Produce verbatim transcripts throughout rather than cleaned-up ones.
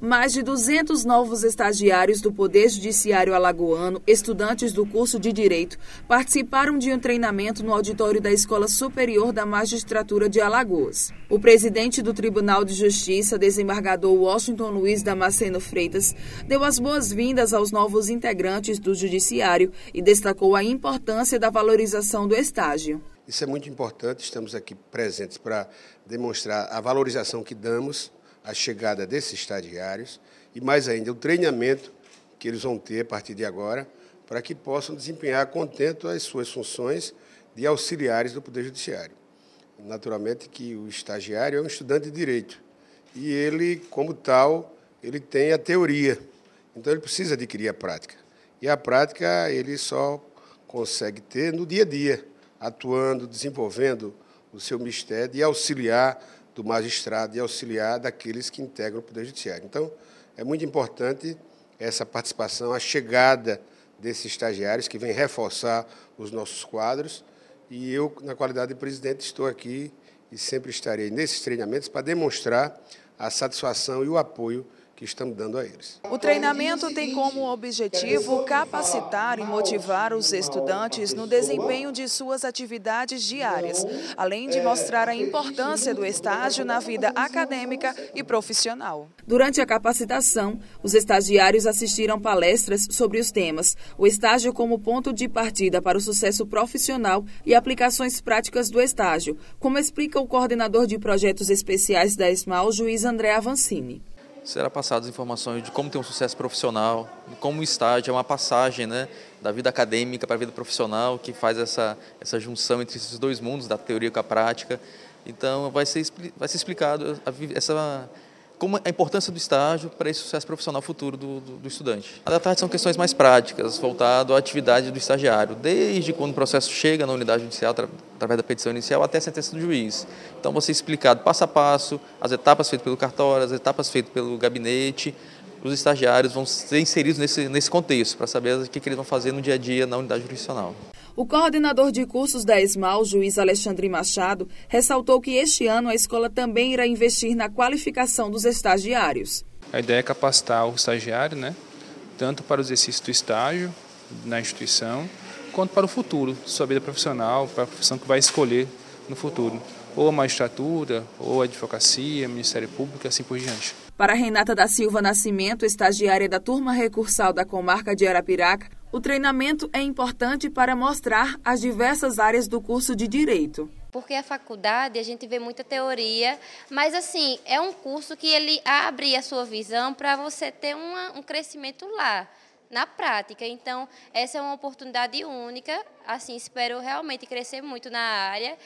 Mais de duzentos novos estagiários do Poder Judiciário alagoano, estudantes do curso de Direito, participaram de um treinamento no auditório da Escola Superior da Magistratura de Alagoas. O presidente do Tribunal de Justiça, desembargador Washington Luiz Damasceno Freitas, deu as boas-vindas aos novos integrantes do Judiciário e destacou a importância da valorização do estágio. Isso é muito importante, estamos aqui presentes para demonstrar a valorização que damos à chegada desses estagiários e, mais ainda, o treinamento que eles vão ter a partir de agora para que possam desempenhar contento as suas funções de auxiliares do Poder Judiciário. Naturalmente que o estagiário é um estudante de Direito e ele, como tal, ele tem a teoria, então ele precisa adquirir a prática. E a prática ele só consegue ter no dia a dia, atuando, desenvolvendo o seu mistério de auxiliar do magistrado e auxiliar daqueles que integram o Poder Judiciário. Então, é muito importante essa participação, a chegada desses estagiários que vem reforçar os nossos quadros. E eu, na qualidade de presidente, estou aqui e sempre estarei nesses treinamentos para demonstrar a satisfação e o apoio que estamos dando a eles. O treinamento tem como objetivo capacitar e motivar os estudantes no desempenho de suas atividades diárias, além de mostrar a importância do estágio na vida acadêmica e profissional. Durante a capacitação, os estagiários assistiram palestras sobre os temas o estágio como ponto de partida para o sucesso profissional e aplicações práticas do estágio, como explica o coordenador de projetos especiais da ESMAL, juiz André Avancini. Será passadas informações de como ter um sucesso profissional, de como o estágio é uma passagem, né, da vida acadêmica para a vida profissional, que faz essa, essa junção entre esses dois mundos, da teoria com a prática. Então, vai ser, vai ser explicado a, essa, como a importância do estágio para esse sucesso profissional futuro do, do, do estudante. A da tarde são questões mais práticas, voltado à atividade do estagiário, desde quando o processo chega na unidade judicial, através da petição inicial, até a sentença do juiz. Então, vai ser explicado passo a passo, as etapas feitas pelo cartório, as etapas feitas pelo gabinete. Os estagiários vão ser inseridos nesse, nesse contexto, para saber o que, que eles vão fazer no dia a dia na unidade jurisdicional. O coordenador de cursos da ESMAL, juiz Alexandre Machado, ressaltou que este ano a escola também irá investir na qualificação dos estagiários. A ideia é capacitar o estagiário, né, tanto para o exercício do estágio na instituição, quanto para o futuro, sua vida profissional, para a profissão que vai escolher no futuro, ou a magistratura, ou a advocacia, Ministério Público e assim por diante. Para Renata da Silva Nascimento, estagiária da turma recursal da comarca de Arapiraca, o treinamento é importante para mostrar as diversas áreas do curso de Direito. Porque a faculdade a gente vê muita teoria, mas assim, é um curso que ele abre a sua visão para você ter uma, um crescimento lá, na prática. Então, essa é uma oportunidade única, assim, espero realmente crescer muito na área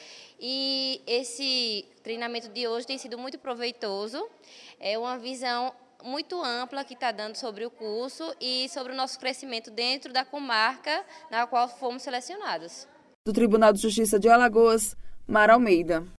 e esse treinamento de hoje tem sido muito proveitoso, é uma visão muito ampla que está dando sobre o curso e sobre o nosso crescimento dentro da comarca na qual fomos selecionados. Do Tribunal de Justiça de Alagoas, Mara Almeida.